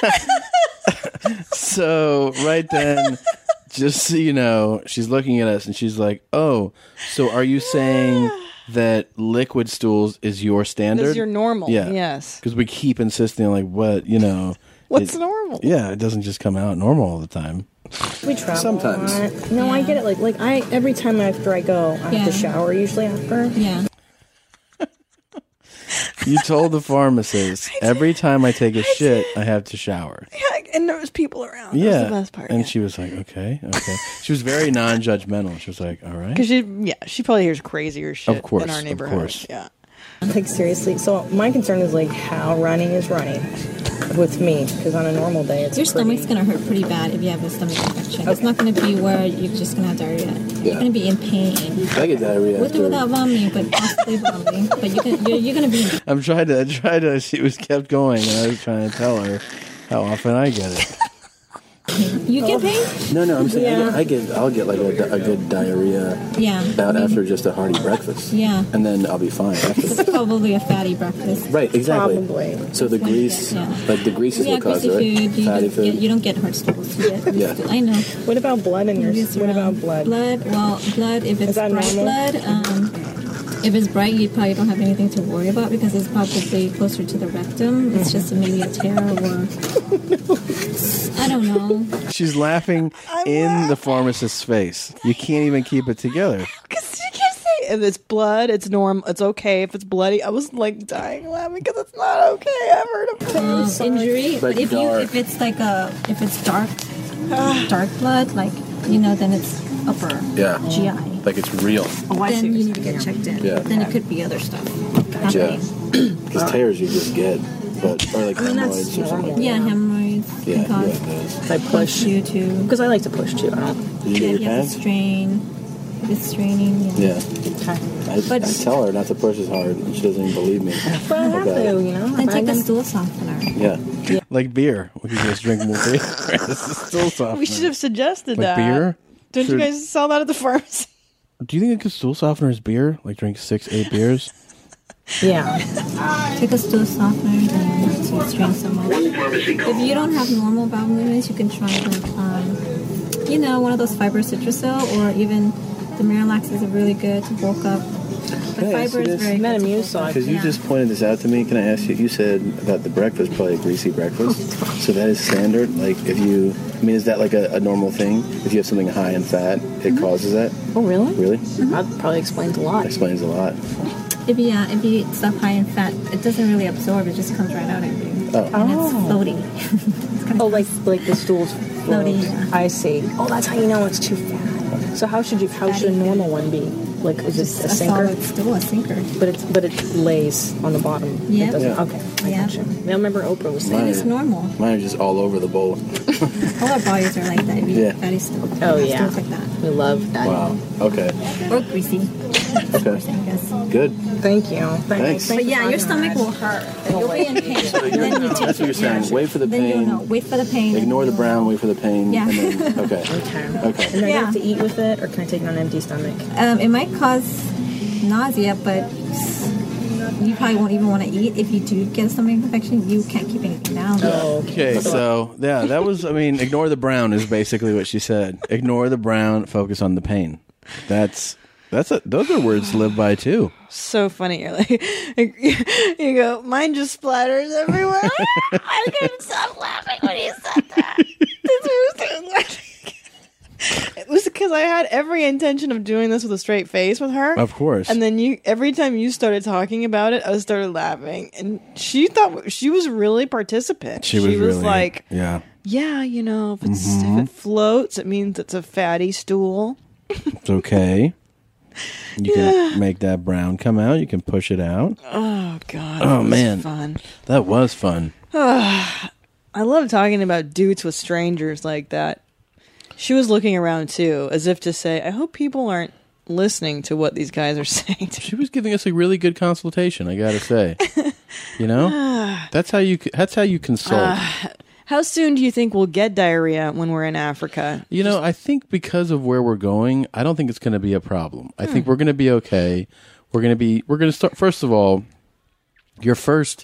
So right then, just so you know, she's looking at us and she's like, "Oh, so are you saying that liquid stools is your standard? This is your normal, Yeah. yes. Because we keep insisting on like what What's normal? Yeah, it doesn't just come out normal all the time. We travel Sometimes. a lot. No, I get it. Like I every time after I go, I have Yeah. to shower usually after. Yeah. You told the pharmacist every time I take a shit, I have to shower. Yeah, and there was people around. That Yeah, was the best part. and she was like, "Okay." She was very non-judgmental. She was like, "All right." Because she probably hears crazier shit Of course, in our of neighborhood. course. Yeah. Like seriously. So my concern is like how running is running with me because on a normal day it's Your pretty- stomach's going to hurt pretty bad if you have a stomach infection. It's not going to be where you're just going to have diarrhea. You're going to be in pain. I get diarrhea With or after. without vomiting, but possibly vomiting. But you're going to be in I'm trying to. She was kept going, and I was trying to tell her how often I get it. You get pain? No, I'm saying Yeah. I'll get like a good diarrhea Yeah. bout after just a hearty breakfast. Yeah. And then I'll be fine after. It's probably a fatty breakfast. Right, exactly. Probably. So the grease, like the grease is Yeah, what causes greasy it, right? food. Fatty food. You don't get heart stools. You get Yeah. I know. What about blood in your? What about blood? Blood. Well, blood. If it's that bright normal? blood, if it's bright, you probably don't have anything to worry about because it's probably closer to the rectum. It's just maybe a tear or I don't know. She's laughing in the pharmacist's face. You can't even keep it together. Because you can't say if it's blood, it's normal. It's okay if it's bloody. I was like dying laughing because it's not okay. I've heard of Injury. But But if dark. it's dark blood, like then it's upper Yeah. GI. Like it's real. Then you need to get checked in. Yeah. Then it could be other stuff. Yeah. Because tears you just get, or like hemorrhoids or something. Yeah, hemorrhoids Yeah, can cause I push you to because I like to push too. I don't. Did you get your you have to pants? strain. If it's straining, Yeah. I But- tell her not to push as hard, and she doesn't even believe me. But I have about to, it. Then take a stool softener. Yeah. Like beer. We could just drink more beer. This is still soft. We should have suggested Like that. beer? Don't Should- you guys sell that at the pharmacy? Do you think a good stool softener is beer? Like drink 6-8 beers? Yeah. Take a stool softener and to strain some more. If you don't have normal bowel movements, you can try one of those fiber Citrucel, or even the Miralax is really good to bulk up. The fiber is very good. Because you just pointed this out to me. Can I ask you? You said about the breakfast, probably a greasy breakfast. So that is standard. Like is that like a normal thing? If you have something high in fat, it causes that. Oh, really? Really? That probably explains a lot. Explains a lot. If you eat stuff high in fat, it doesn't really absorb. It just comes right out at you. Oh. And it's floaty. like the stool's floaty. Yeah. I see. Oh, that's how you know it's too fat. So how should a normal one be? Like, is it a sinker? Solid stool, a sinker. But it lays on the bottom. Yeah. Okay. I gotcha. I remember Oprah was saying it's normal. Mine are just all over the bowl. All our bodies are like that. If you eat fatty stuff. Oh, yeah. Stuff like that. We love that. Wow. Okay. Or greasy. Okay. Good. Thank you. Thanks. But yeah, your stomach will hurt. You'll be in pain. Then you take That's what you're saying. Wait for the Then pain. you'll know. Wait for the pain. Ignore the brown. Wait for the pain. Yeah. And then, okay. Okay. And then I have to eat with it, or can I take it on an empty stomach? It might cause nausea, but you probably won't even want to eat. If you do get a stomach infection, you can't keep anything down. Okay, so yeah, that was. Ignore the brown is basically what she said. Ignore the brown. Focus on the pain. Those are words to live by too. So funny. You're like, you go, mine just splatters everywhere. I couldn't stop laughing when you said that. It was because I had every intention of doing this with a straight face with her. Of course. And then every time you started talking about it, I started laughing. And she thought she was really participant. She was really, like, yeah, if it floats, it means it's a fatty stool. It's okay. You can make that brown come out. You can push it out. Oh, God. Oh, man. Fun. That was fun. I love talking about dudes with strangers like that. She was looking around, too, as if to say, I hope people aren't listening to what these guys are saying. She was giving us a really good consultation, I gotta say. That's how you consult. How soon do you think we'll get diarrhea when we're in Africa? I think because of where we're going, I don't think it's going to be a problem. I think we're going to be okay. We're going to start, first of all, your first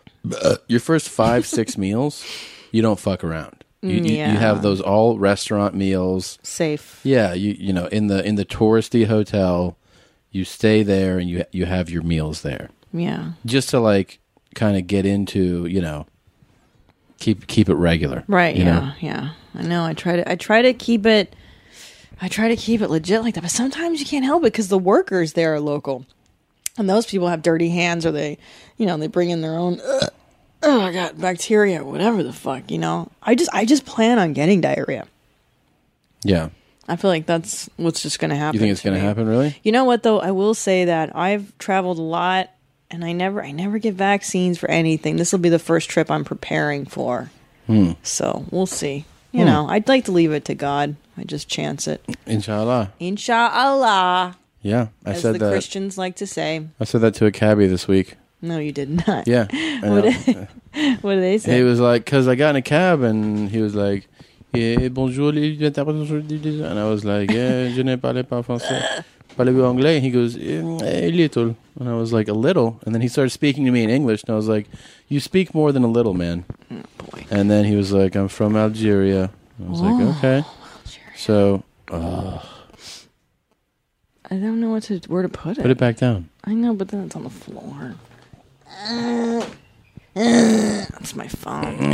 5-6 meals, you don't fuck around. You have those all restaurant meals. Safe. Yeah, in the touristy hotel, you stay there and you have your meals there. Yeah. Just to kind of get into, keep it regular. Right, yeah. I know. I try to keep it legit like that, but sometimes you can't help it because the workers there are local. And those people have dirty hands, or they bring in their own I got bacteria, whatever the fuck, I just plan on getting diarrhea. Yeah. I feel like that's what's just going to happen. You think it's going to happen, really? You know what, though? I will say that I've traveled a lot, and I never get vaccines for anything. This will be the first trip I'm preparing for. So we'll see. I'd like to leave it to God. I just chance it. Inshallah. Inshallah. Yeah, as the Christians like to say. I said that to a cabbie this week. No, you did not. Yeah. What did they say? He was like, because I got in a cab, and he was like, bonjour, and I was like, je ne parle pas français. Parlez-vous anglais? And he goes, a little. And I was like, a little? And then he started speaking to me in English, and I was like, you speak more than a little, man. Oh, boy. And then he was like, I'm from Algeria. I was like, okay. Algeria. So, I don't know where to put it. Put it back down. I know, but then it's on the floor. That's my phone.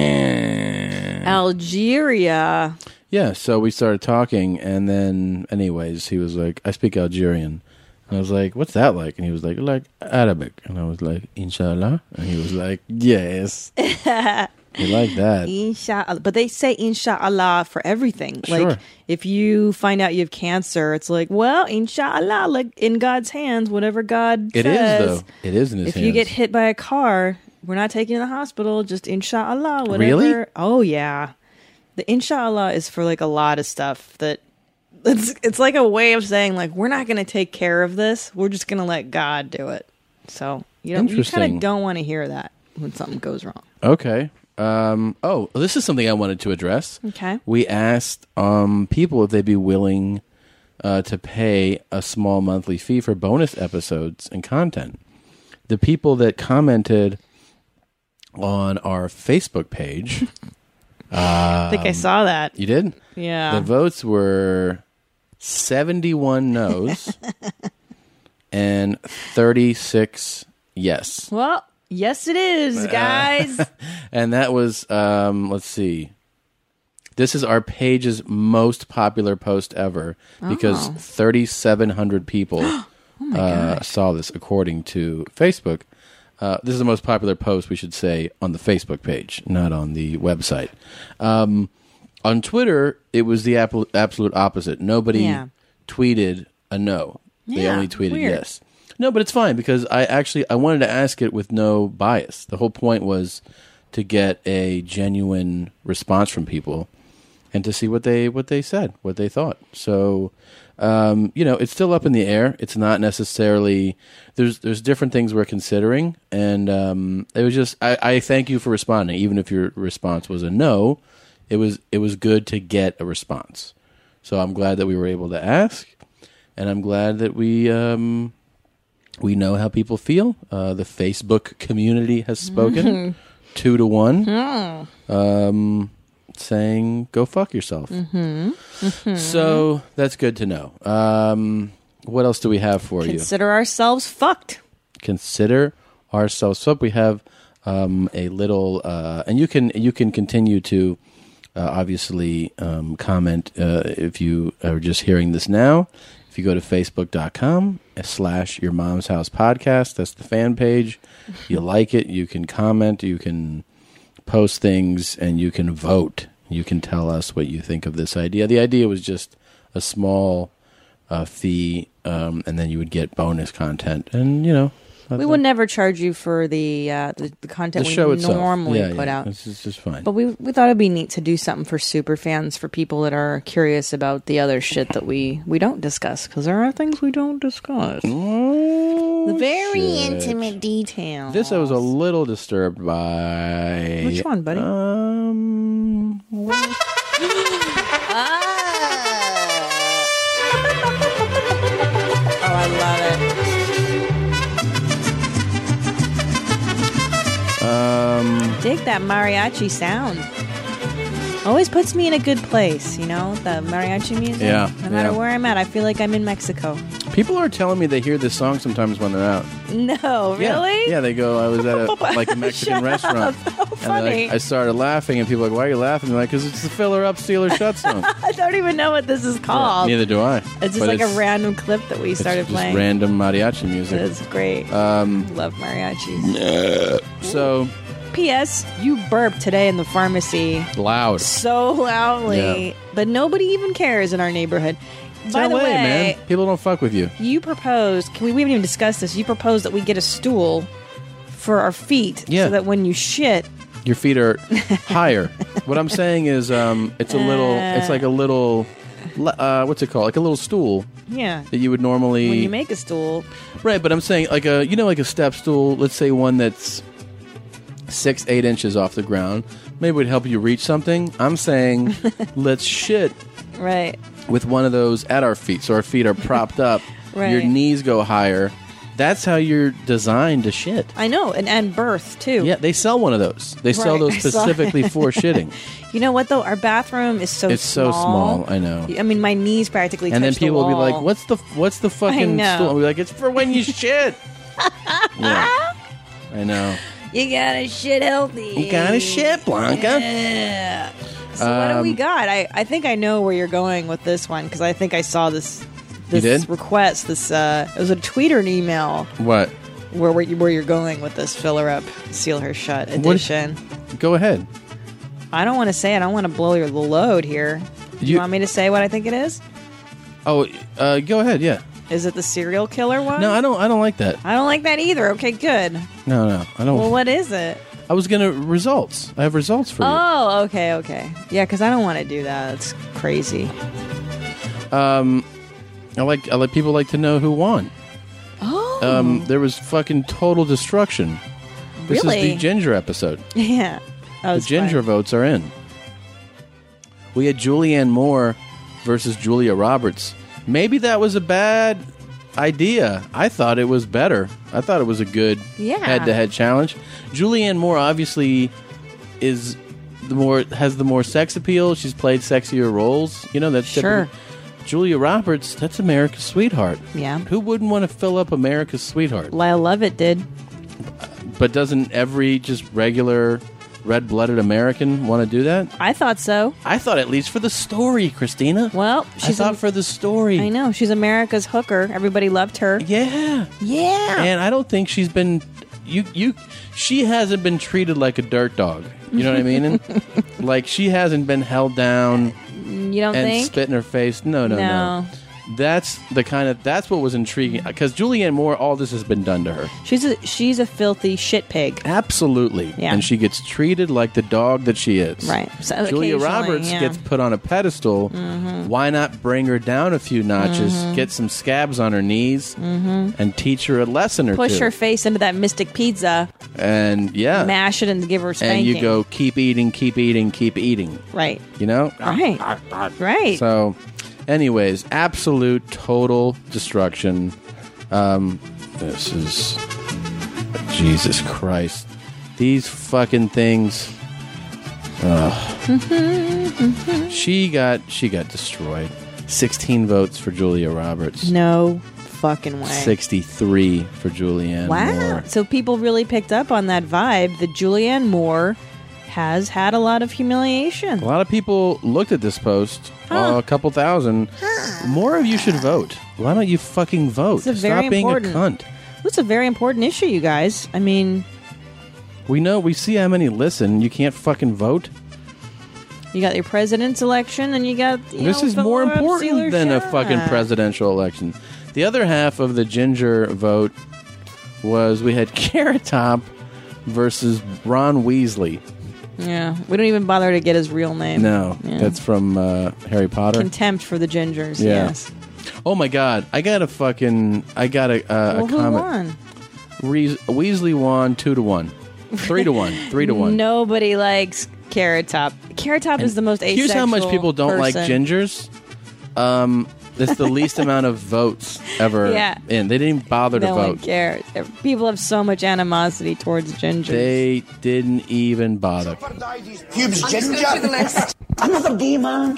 Algeria. Yeah, so we started talking, and then, anyways, he was like, I speak Algerian. And I was like, what's that like? And he was like Arabic. And I was like, Inshallah. And he was like, yes. He liked that. Inshallah. But they say Inshallah for everything. Sure. Like, if you find out you have cancer, it's like, well, Inshallah, like in God's hands, whatever God says. It is, though. It is in his hands. If you get hit by a car, we're not taking you to the hospital, just Inshallah, whatever. Really? Oh, yeah. The Inshallah is for like a lot of stuff that it's like a way of saying like, we're not going to take care of this. We're just going to let God do it. So you kind of don't want to hear that when something goes wrong. Okay. This is something I wanted to address. Okay. We asked people if they'd be willing to pay a small monthly fee for bonus episodes and content. The people that commented on our Facebook page I think I saw that. You did? Yeah. The votes were 71 no's and 36 yes. Well, yes, it is, guys. And that was, let's see. This is our page's most popular post ever because 3,700 people saw this, according to Facebook. This is the most popular post, we should say, on the Facebook page, not on the website. On Twitter, it was the absolute opposite. Nobody tweeted a no. They only tweeted yes. No, but it's fine because I wanted to ask it with no bias. The whole point was to get a genuine response from people and to see what they said, what they thought. So, it's still up in the air. It's not necessarily there's different things we're considering, and it was just I thank you for responding, even if your response was a no. It was good to get a response. So I'm glad that we were able to ask, and I'm glad that we know how people feel. The Facebook community has spoken 2-1. Saying go fuck yourself. So that's good to know. What else do we have for you? Consider ourselves fucked. Consider ourselves fucked. We have a little, and you can continue to obviously comment if you are just hearing this now. If you go to facebook.com/Your Mom's House Podcast, that's the fan page. You like it, you can comment, you can post things, and you can vote. You can tell us what you think of this idea. The idea was just a small fee, and then you would get bonus content. And we would never charge you for the content the show we itself. normally put out. It's just fine. But we thought it'd be neat to do something for super fans, for people that are curious about the other shit that we don't discuss, because there are things we don't discuss. The very intimate details. This I was a little disturbed by. Which one, buddy? Oh, I love it. Dig that mariachi sound. Always puts me in a good place, the mariachi music. Yeah. No matter where I'm at, I feel like I'm in Mexico. People are telling me they hear this song sometimes when they're out. No, really? Yeah, they go, I was at a Mexican restaurant. So funny. And I started laughing, and people are like, why are you laughing? They're like, because it's the Fill Her Up, Steal Her Shut song. I don't even know what this is called. Neither do I. It's just like a random clip that we started playing. Random mariachi music. It's great. Love mariachis. So... P.S. You burped today in the pharmacy. Loud. So loudly. Yeah. But nobody even cares in our neighborhood. By the way, man. People don't fuck with you. You proposed, we haven't even discussed this, you proposed that we get a stool for our feet so that when you shit... Your feet are higher. What I'm saying is it's like a little... what's it called? Like a little stool. Yeah. That you would normally... When you make a stool. Right, but I'm saying like a step stool, let's say one that's 6-8 inches off the ground, maybe would help you reach something. I'm saying let's shit right with one of those at our feet, so our feet are propped up. Right. Your knees go higher. That's how you're designed to shit. I know, and birth too. Yeah, they sell one of those. They sell those specifically for shitting. You know what though? Our bathroom is so so small. I know. I mean, my knees practically and touch then people the wall. will be like, "What's the fucking stool?" I'll be like, "It's for when you shit." Yeah, I know. You gotta shit healthy. You gotta shit, Blanca. Yeah. So what do we got? I think I know where you're going with this one, because I think I saw this request. It was a tweet or an email. What? Where you're going with this Fill Her Up, Seal Her Shut edition. Go ahead. I don't want to say it. I don't want to blow the load here. You want me to say what I think it is? Oh, go ahead. Yeah. Is it the serial killer one? No, I don't like that. I don't like that either. Okay, good. No, I don't. Well, what is it? I was gonna results. I have results for you. Oh, okay. Yeah, because I don't want to do that. It's crazy. I like people like to know who won. Oh. There was fucking total destruction. This Really? is the Ginger episode. Yeah. The Ginger votes are in. We had Julianne Moore versus Julia Roberts. Maybe that was a bad idea. I thought it was better. I thought it was a good head-to-head challenge. Julianne Moore obviously is the more sex appeal. She's played sexier roles. You know, that's Sure. Julia Roberts, that's America's sweetheart. Yeah. Who wouldn't want to fill up America's sweetheart? Lyle Lovett did. But doesn't every just regular red-blooded American want to do that? I thought so. I thought at least for the story, Christina. Well, I thought for the story. I know. She's America's hooker. Everybody loved her. Yeah. Yeah. And I don't think she's been... She hasn't been treated like a dirt dog. You know what I mean? And, like, she hasn't been held down... You don't and think? spit in her face. No. That's what was intriguing, because Julianne Moore, all this has been done to her. She's a filthy shit pig. Absolutely. Yeah. And she gets treated like the dog that she is. Right. So Julia occasionally, Roberts yeah. gets put on a pedestal. Mhm. Why not bring her down a few notches, get some scabs on her knees, and teach her a lesson or Push two? her face into that Mystic Pizza, And yeah. mash it, and give her a spanking. And you go, keep eating, keep eating, keep eating. Right. You know? Right. Right. So, anyways, absolute, total destruction. This is... Jesus Christ. These fucking things... She got destroyed. 16 votes for Julia Roberts. No fucking way. 63 for Julianne Wow. Moore. So people really picked up on that vibe that Julianne Moore has had a lot of humiliation. A lot of people looked at this post. A couple thousand. More of you should vote. Why don't you fucking vote? It's a very Stop being important- a cunt. It's a very important issue, you guys. I mean, We see how many listen. You can't fucking vote. you got your president's election, and you got This is more important than a fucking presidential election. The other half of the ginger vote was we had Carrot Top versus Ron Weasley. Yeah, we don't even bother to get his real name. No, Yeah. that's from Harry Potter. Contempt for the gingers. Yeah. Yes. Oh my god, I got a Well, who comment. won? Weasley won 2-1, 3-1, 3-1. Nobody likes Carrot Top. Carrot Top is the most asexual Here's how much people don't like person. gingers. It's the least amount of votes ever. Yeah. In they didn't even bother to No one vote. cares. People have so much animosity towards gingers. They didn't even bother. Pubes ginger. Another demon.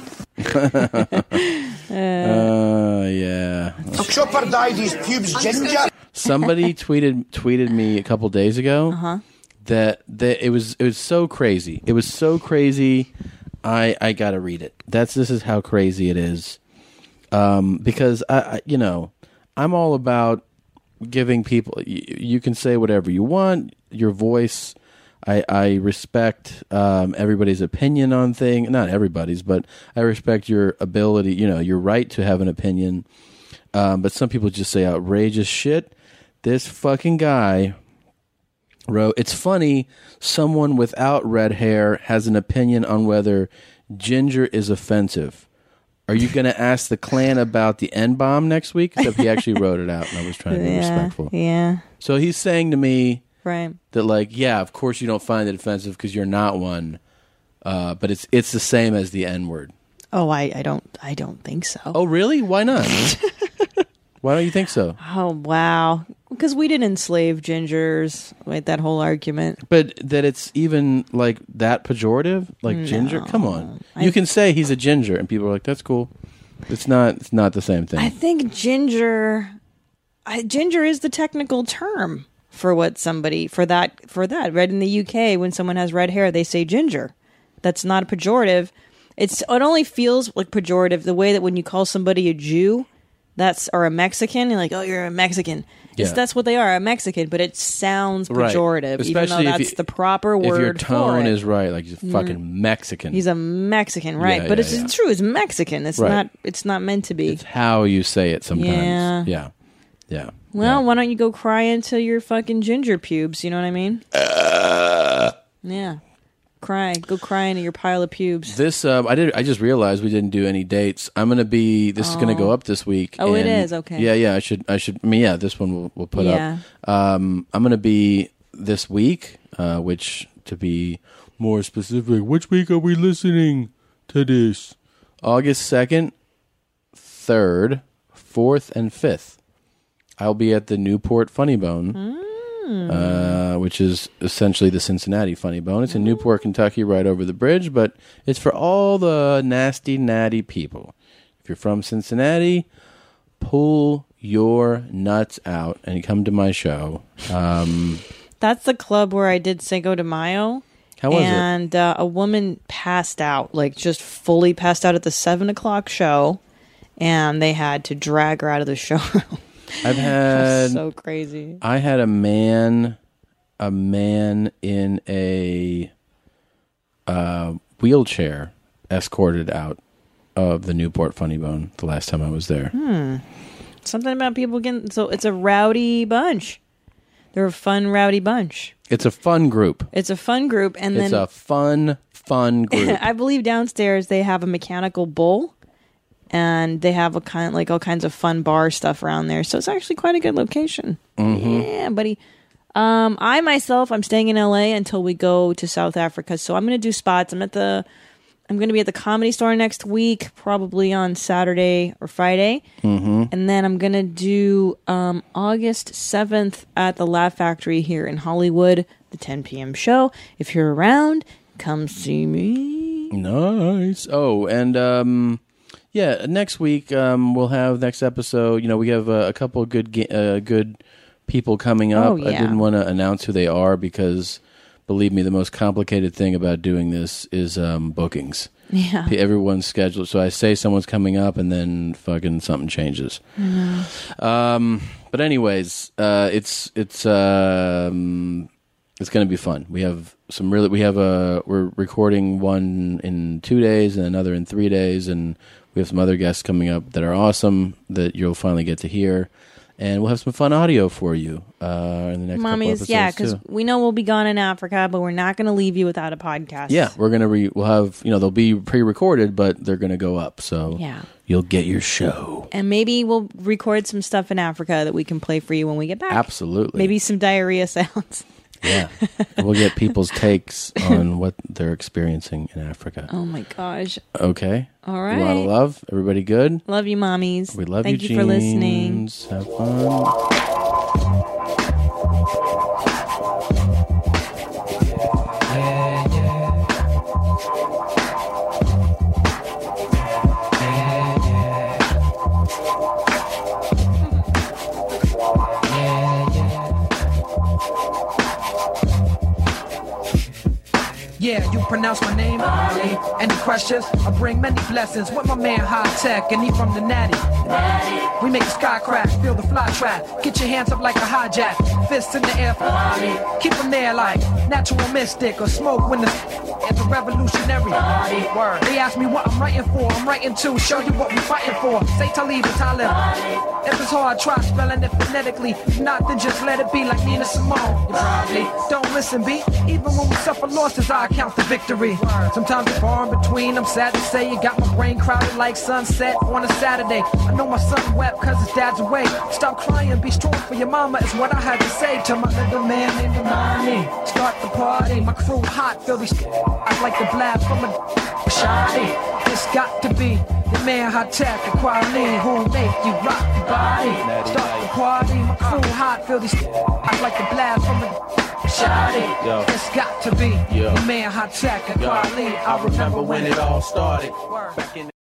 Yeah. Chopper dyed his pubes ginger. Somebody tweeted me a couple days ago Uh-huh. that it was so crazy. It was so crazy. I gotta read it. This is how crazy it is. Because I'm all about giving people. You can say whatever you want. Your voice. I respect everybody's opinion on things. Not everybody's, but I respect your ability. Your right to have an opinion. But some people just say outrageous shit. This fucking guy wrote, "It's funny, someone without red hair has an opinion on whether ginger is offensive. Are you going to ask the Klan about the N-bomb next week?" Except he actually wrote it out, and I was trying to be respectful. Yeah. So he's saying to me Right. that, like, yeah, of course you don't find it offensive because you're not one, but it's the same as the N-word. Oh, I don't think so. Oh, really? Why not? Why don't you think so? Oh, wow. Because we didn't enslave gingers with that whole argument. But that it's even like that pejorative, like ginger. Come on, you can say he's a ginger, and people are like, "That's cool." It's not the same thing. I think ginger is the technical term for what somebody for that. Red in the UK, when someone has red hair, they say ginger. That's not a pejorative. It only feels like pejorative the way that when you call somebody a Jew, or a Mexican, you're like, "Oh, you're a Mexican." Yeah. That's what they are, a Mexican, but it sounds pejorative, Right. even though Especially if that's the proper word. If your tone for it. is right, like he's a fucking Mexican. He's a Mexican, right? Yeah, but yeah, it's yeah. true. It's Mexican. It's Right. not. It's not meant to be. It's how you say it sometimes. Yeah. Yeah. Well, why don't you go cry into your fucking ginger pubes? You know what I mean? Yeah. Go cry into your pile of pubes. This I just realized we didn't do any dates. This is going to go up this week. Oh, it and- is? Okay. Yeah. I should. I mean, yeah. This one we'll put Yeah. up. I'm going to be this week. Which, to be more specific, which week are we listening to this? August 2nd, 3rd, 4th, and 5th. I'll be at the Newport Funny Bone. which is essentially the Cincinnati Funny Bone. It's in Newport, Kentucky, right over the bridge, but it's for all the nasty, natty people. If you're from Cincinnati, pull your nuts out and come to my show. That's the club where I did Cinco de Mayo. How was it? And a woman passed out, like just fully passed out at the 7 o'clock show, and they had to drag her out of the showroom. I've had so crazy. I had a man in a wheelchair escorted out of the Newport Funny Bone the last time I was there. Something about people getting... So it's a rowdy bunch. They're a fun, rowdy bunch. It's a fun group. It's a fun group. And it's then a fun group. I believe downstairs they have a mechanical bull. And they have all kinds of fun bar stuff around there. So it's actually quite a good location. Mm-hmm. Yeah, buddy. I myself, I'm staying in LA until we go to South Africa. So I'm going to do spots. I'm going to be at the Comedy Store next week, probably on Saturday or Friday. Mm-hmm. And then I'm going to do August 7th at the Laugh Factory here in Hollywood, the 10 p.m. show. If you're around, come see me. Nice. Oh, and yeah, next week we'll have next episode. You know, we have a couple of good people coming up. Oh, yeah. I didn't want to announce who they are because, believe me, the most complicated thing about doing this is bookings. Yeah. Everyone's scheduled. So I say someone's coming up, and then fucking something changes. But anyways, it's going to be fun. We have we're recording one in 2 days and another in 3 days, and we have some other guests coming up that are awesome that you'll finally get to hear. And we'll have some fun audio for you in the next couple episodes. Yeah, because we know we'll be gone in Africa, but we're not going to leave you without a podcast. Yeah, we'll have, they'll be pre-recorded, but they're going to go up. So yeah, you'll get your show. And maybe we'll record some stuff in Africa that we can play for you when we get back. Absolutely. Maybe some diarrhea sounds. Yeah. We'll get people's takes on what they're experiencing in Africa. Oh my gosh. Okay. All right. A lot of love. Everybody good? Love you, mommies. We love Thank you, you for listening. Have fun. Yeah, you pronounce my name. Molly. Any questions? I bring many blessings with my man High Tech, and he from the Natty. We make the sky crack, feel the fly trap. Get your hands up like a hijack, fists in the air for Molly. Keep them there like natural mystic or smoke when it's a revolutionary. Word. They ask me what I'm writing for. I'm writing to show you what we fighting for. Say Talib and Talib. If it's hard, try spelling it phonetically. If not, then just let it be like Nina Simone. You probably don't listen, B. Even when we suffer losses, I count the victory. Sometimes it's far in between. I'm sad to say you got my brain crowded like sunset on a Saturday. I know my son wept cause his dad's away. Stop crying, be strong for your mama is what I had to say to my little man named Imani. Start the party, my crew hot, feel these I like the blast from a shawty. It's got to be the man High Tech, the quality who make you rock your body. Start the party, my crew hot, feel these I like the blast from a shawty. It's got to be the man High Tech, the quality. I remember when it all started.